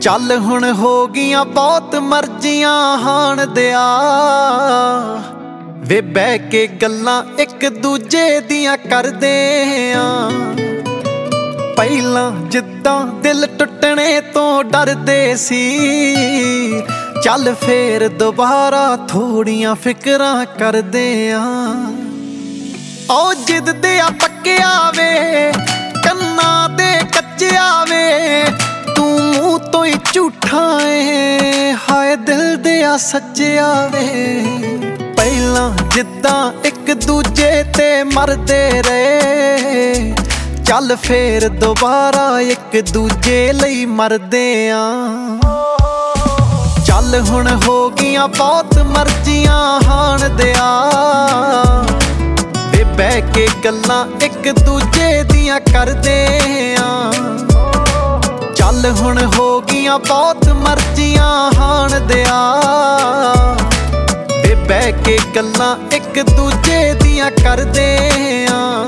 ਚੱਲ ਹੁਣ ਹੋ ਗਈਆਂ ਬਹੁਤ ਮਰਜ਼ੀਆਂ ਹਾਣ ਦਿਆ ਵੇ ਬਹਿ ਕੇ ਗੱਲਾਂ ਇੱਕ ਦੂਜੇ ਦੀਆਂ ਕਰਦੇ ਆਂ। ਪਹਿਲਾਂ ਜਿੱਦਾਂ ਦਿਲ ਟੁੱਟਣੇ ਤੋਂ ਡਰਦੇ ਸੀ, ਚੱਲ ਫੇਰ ਦੁਬਾਰਾ ਥੋੜੀਆਂ ਫਿਕਰਾਂ ਕਰਦੇ ਆਂ। ਉਹ ਜਿੱਦ ਦੇ ਆ ਪੱਕਿਆ ਵੇ ਕੰਨਾਂ ਦੇ ਕੱਚਿਆ ਵੇ, ਤੂੰ ਮੂੰਹ ਤੋਂ ਹੀ ਝੂਠਾ ਏ ਹਾਏ ਦਿਲ ਦੇ ਆ ਸੱਚਿਆ ਵੇ। ਪਹਿਲਾਂ ਜਿੱਦਾਂ ਇੱਕ ਦੂਜੇ ਤੇ ਮਰਦੇ ਰਹੇ, ਚੱਲ ਫੇਰ ਦੁਬਾਰਾ ਇੱਕ ਦੂਜੇ ਲਈ ਮਰਦੇ ਆਂ। ਚੱਲ ਹੁਣ ਹੋ ਗਈਆਂ ਬਹੁਤ ਮਰਜ਼ੀਆਂ ਹਾਣ ਦਿਆ ਵੇ ਬਹਿ ਕੇ ਗੱਲਾਂ ਇੱਕ ਦੂਜੇ ਦੀਆਂ ਕਰਦੇ ਆਂ। ਚੱਲ ਹੁਣ ਹੋ ਗਈਆਂ ਬਹੁਤ ਮਰਜ਼ੀਆਂ ਹਾਣ ਦਿਆ ਵੇ ਬਹਿ ਕੇ ਗੱਲਾਂ ਇੱਕ ਦੂਜੇ ਦੀਆਂ ਕਰਦੇ ਆਂ।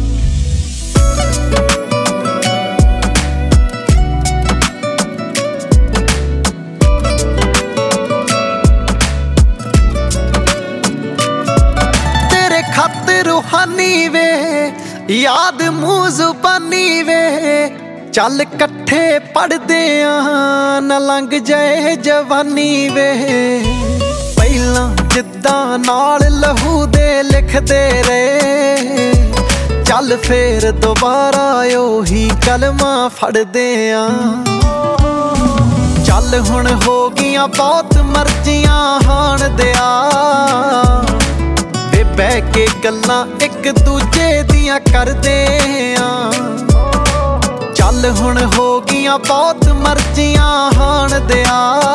ਤੇਰੇ ਖਾਤਰ ਰੂਹਾਨੀ ਵੇ ਯਾਦ ਮੂੰਹ ਜ਼ੁਬਾਨੀ ਵੇ, ਚੱਲ ਇਕੱਠੇ ਪੜ੍ਹਦੇ ਆਂ ਨਾ ਲੰਘ ਜਾਏ ਜਵਾਨੀ ਵੇ। ਪਹਿਲਾਂ ਜਿੱਦਾਂ ਨਾਲ ਲਹੂ ਦੇ ਲਿਖਦੇ ਰਹੇ, ਚੱਲ ਫੇਰ ਦੁਬਾਰਾ ਉਹੀ ਕਲਮਾਂ ਫੜਦੇ ਆਂ। ਚੱਲ ਹੁਣ ਹੋ ਗਈਆਂ ਬਹੁਤ ਮਰਜ਼ੀਆਂ ਹਾਣ ਦਿਆ ਵੇ ਬਹਿ ਕੇ ਗੱਲਾਂ ਇੱਕ ਦੂਜੇ ਦੀਆਂ ਕਰਦੇ ਆਂ। ਚੱਲ ਹੁਣ ਹੋ ਗਈਆਂ ਬਹੁਤ ਮਰਜ਼ੀਆਂ ਹਾਣ ਦਿਆ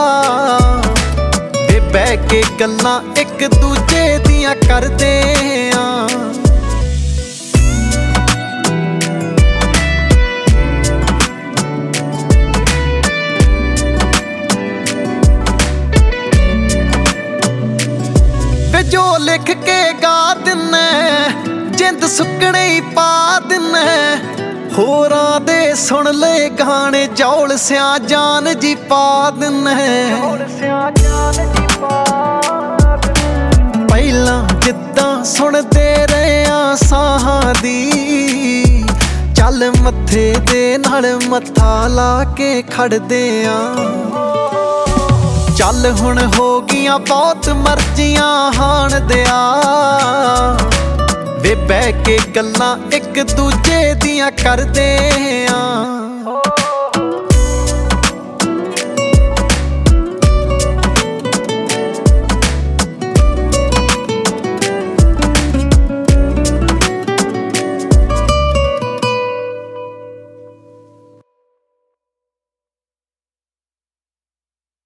ਵੇ ਬਹਿ ਕੇ ਗੱਲਾਂ ਇੱਕ ਦੂਜੇ ਦੀਆਂ ਕਰਦੇ ਆਂ। ਵੇ ਜੋ ਲਿਖ ਕੇ ਗਾ ਦਿੰਨਾ ਜਿੰਦ ਸੁੱਕਣੇ ਹੀ ਪਾ ਦਿੰਨਾ, ਹੋਰਾਂ ਦੇ ਸੁਣ ਲੈ ਗਾਣੇ ਜੌਲ ਸਿਆਂ ਜਾਨ ਜੀ ਪਾ ਦਿੰਨਾ। ਪਹਿਲਾਂ ਜਿੱਦਾਂ ਸੁਣਦੇ ਰਹੇ ਆਂ ਸਾਹਾਂ ਦੀ, ਚੱਲ ਮੱਥੇ ਦੇ ਨਾਲ ਮੱਥਾ ਲਾ ਕੇ ਖੜਦੇ ਆਂ। ਚੱਲ ਹੁਣ ਹੋ ਗਈਆਂ ਬਹੁਤ ਮਰਜ਼ੀਆਂ ਹਾਣ ਦਿਆ ਵੇ ਬਹਿ ਕੇ ਗੱਲਾਂ ਇੱਕ ਦੂਜੇ ਦੀਆਂ ਕਰਦੇ ਆਂ।